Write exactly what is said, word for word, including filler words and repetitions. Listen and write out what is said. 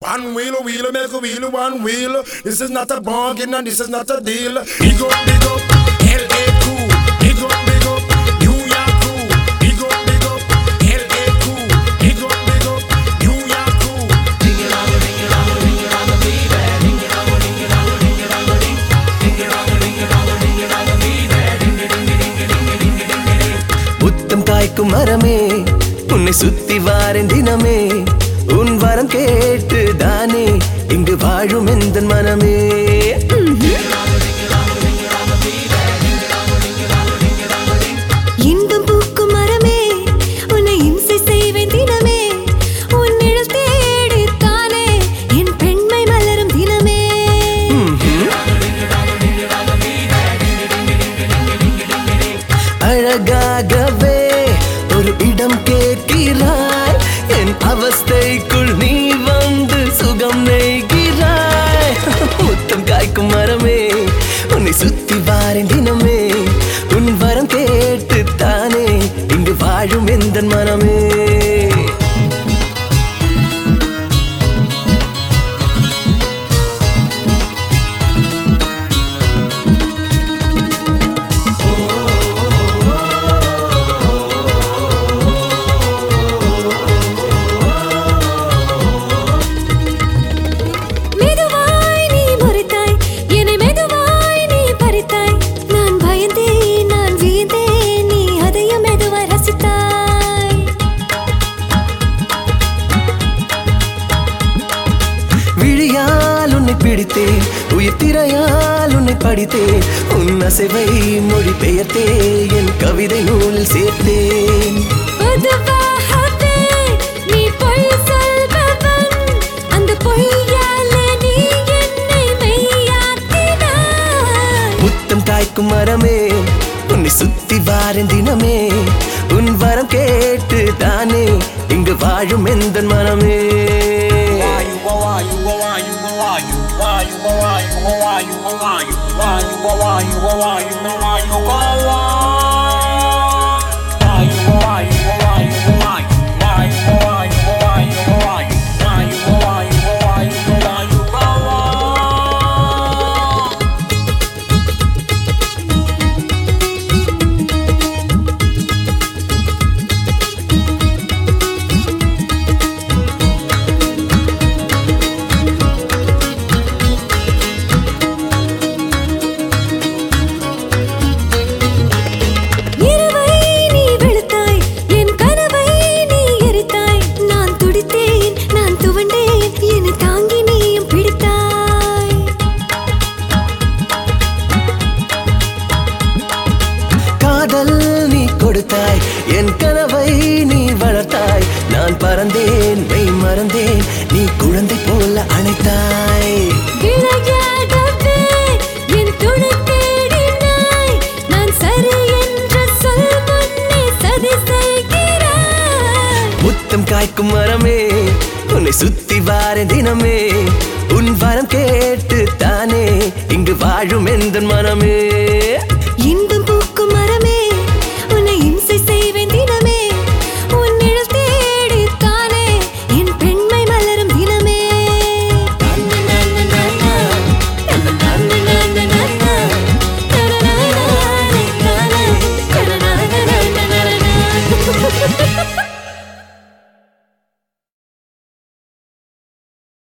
One wheel, wheel, make a wheel, one wheel. This is not a bargain and this is not a deal. Big up, big up, L A cool. Big up, big up, New York cool. Big up, big up, L A cool. Big up, big up, New York cool. Ding it on, ding it on, ding it on, baby. Ding it on, ding it on, ding it on, ding. Ding it on, ding it on, ding it on, baby. Ding it, ding it, ding it, ding it, ding it, ding it. முத்தம் காய்க்கும் மரமே உன்னை சுத்தி வாரேன் தினமே உன் வரம் கேட்டு தானே இங்கு வாழும் எந்தன் மனமே இன்பம் பூக்கும் மரமே உன்னை இம்சை செய்வேன் தினமே உன் நிழல் தேடி தானே என் பெண்மை மலரும் தினமே அழகாகவே ஒரு இடம் கேட்கிறாய் என் அவஸ்தைக்குள் நீ வந்து சுகம் நெய்கிறாய் முத்தம் காய்க்கும் மரமே உன்னை சுத்தி வாரேன் தினமே உன் வரம் கேட்டு தானே இங்கு வாழும் எந்தன் மனமே பிடித்தேன் உயிர் திரையால் உன்னை படித்தேன் உன் அசைவை மொழி பெயர்த்தே என் கவிதை நூலில் சேர்த்தேன் நீ பொய் சொல்பவன் அந்த பொய்யாலே நீ என்னை மெய்யாக்கினாய் முத்தம் காய்க்கும் மரமே உன்னை சுத்தி வாரேன் தினமே உன் வரம் கேட்டு தானே இங்கு வாழும் எந்தன் மனமே Why you go, why you go, why you go, why you go, why you go, why you go, why you go, why you go, why you go, why you go, why you go, why you go, why you go, why you go, why you go, why you go, why you go, why you go, why you go, why you go. நீ கொடுத்தாய் என் கனவை நீ வளர்த்தாய் நான் பறந்தேன் மெய் மறந்தேன் நீ குழந்தை போல அணைத்தாய் என் துணை தேடினாய் நான் சரி என்ற சொல் முன்னே சதி செய்கிறாய் முத்தம் காய்க்கும் மரமே உன்னை சுத்தி வாரேன் தினமே உன் வரம் கேட்டு தானே இங்கு வாழும் எந்தன் மனமே